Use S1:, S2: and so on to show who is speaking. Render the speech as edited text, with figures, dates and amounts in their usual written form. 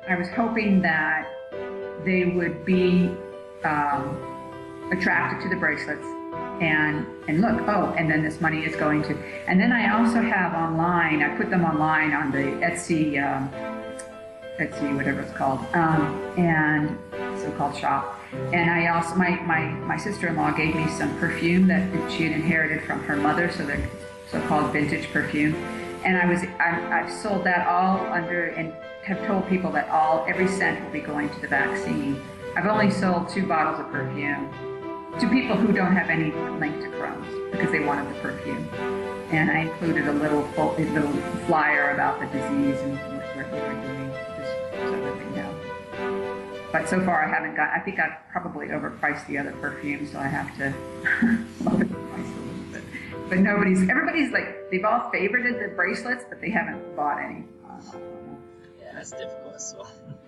S1: I was hoping that they would be attracted to the bracelets and look, oh, and then this money is going to, and then I also have online, I put them online on the Etsy, Etsy, whatever it's called, and so-called shop. And I also, my sister-in-law gave me some perfume that she had inherited from her mother, so they're so-called vintage perfume. And I've sold that all under, and have told people that every cent will be going to the vaccine. I've only sold 2 bottles of perfume to people who don't have any link to Crohn's because they wanted the perfume. And I included a little flyer about the disease and what we're doing, just so that they know. But so far I haven't got, I think I've probably overpriced the other perfume, so I have to lower the price a little bit. But everybody's like, they've all favorited the bracelets, but they haven't bought any.
S2: Yeah, that's difficult as well.